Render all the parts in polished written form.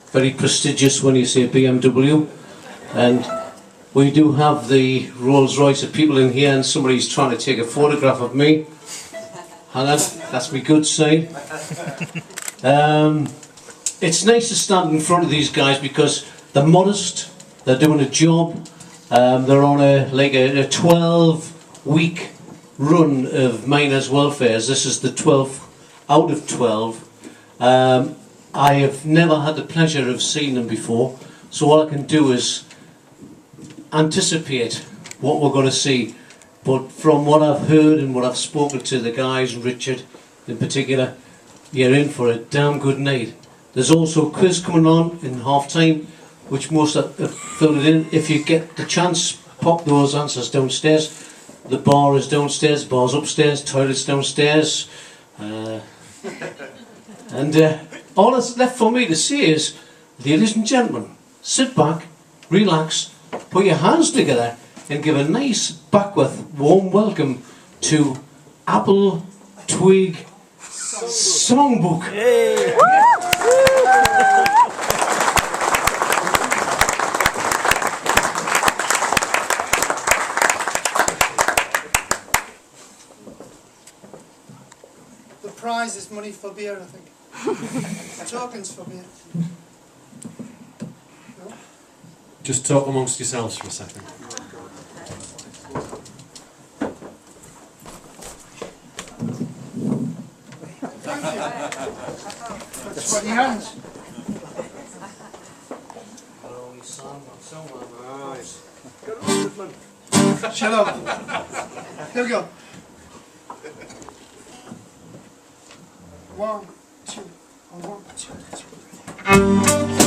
very prestigious when you say BMW. And we do have the Rolls Royce of people in here, and somebody's trying to take a photograph of me. Hang on, that's my good side. It's nice to stand in front of these guys because they're modest, they're doing a job, they're on a 12-week run of miners' welfares. This is the 12th out of 12. I have never had the pleasure of seeing them before, so all I can do is anticipate what we're going to see. But from what I've heard and what I've spoken to the guys, Richard in particular, you're in for a damn good night. There's also a quiz coming on in half time, which most have filled it in. If you get the chance, pop those answers downstairs. The bar is downstairs, the bar's upstairs, toilet's downstairs. And all that's left for me to say is, ladies and gentlemen, sit back, relax, put your hands together and give a nice Backwith warm welcome to Apple Twig Songbook. Hey. The prize is money for beer, I think. Tokens for beer. No? Just talk amongst yourselves for a second. Thank you. Sweaty hands. Shut up. Here we go. 1, 2, 1, 2, 3.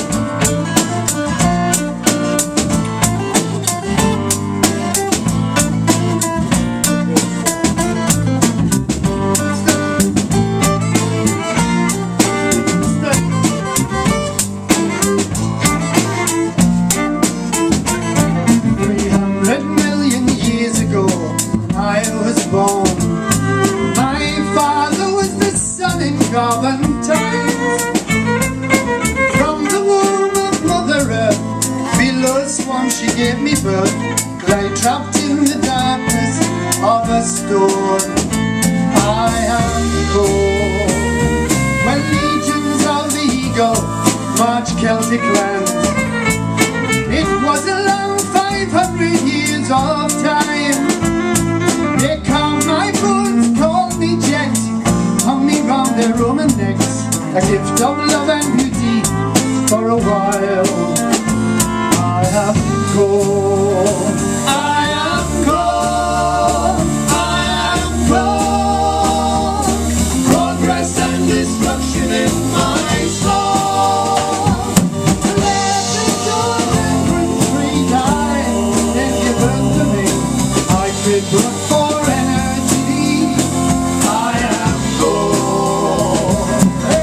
She gave me birth, lay trapped in the darkness of a storm. I am cold. When legions of the eagle march Celtic lands, it was a long 500 years of time. They carved my bones, called me gent, hung me round their Roman necks, a gift of love and beauty for a while. I am cold, I am cold, I am cold. Progress and destruction in my soul. Let the children free die, then give birth to me. I crave blood for energy. I am cold.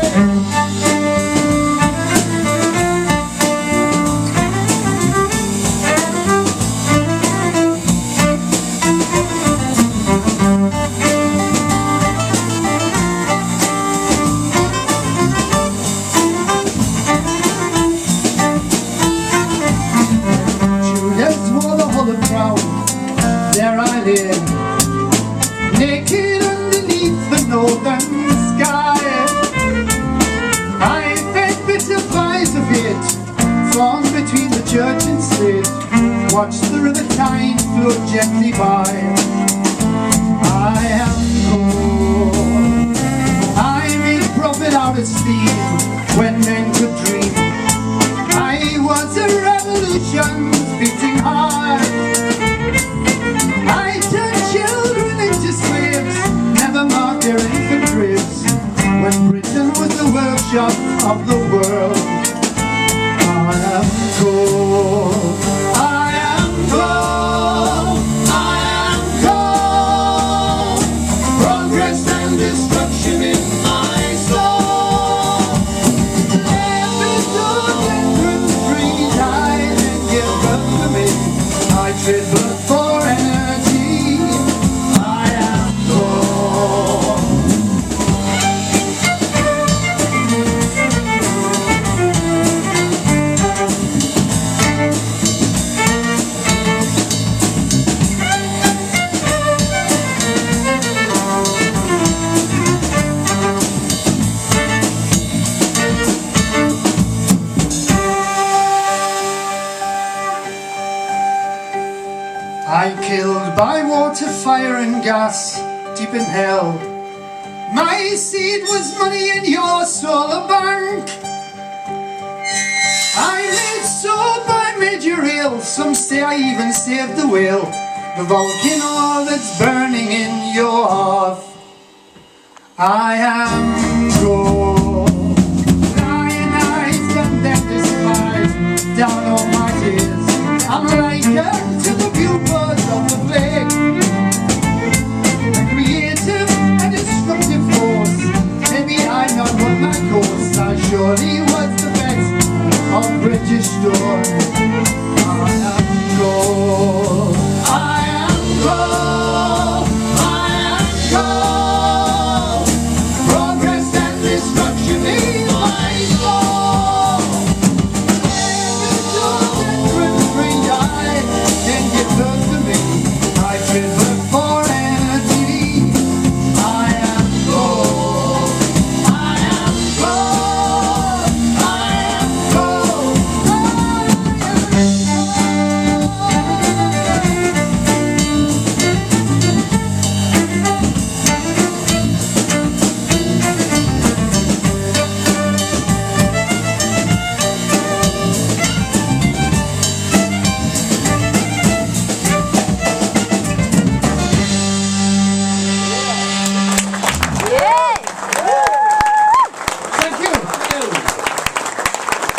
There I live, naked underneath the northern sky. I fed bitter pies of it, formed between the church and state. Watch the river Tyne flow gently by. I am cold. I made a profit out of steam when men could dream. I was a revolution beating hard. I turned children into slaves, never marked their infant graves, when Britain was the workshop of the world. I am cold, I am cold, I am cold. Progress and destruction in my soul. Every children could freeze, I then give birth to me. I trade blood for energy. I am cold. I killed by water, fire and gas, deep in hell. My seed was money and your soul a bank. I made soap, I made your ale. Some say I even saved the whale, the volcano that's burning in your hearth. I am gold, lionized, condemned, despised, down on my tears. I'm likened to the pupils of the plague, a creative and destructive force. Maybe I'm not what my course. I surely was the best of British stores.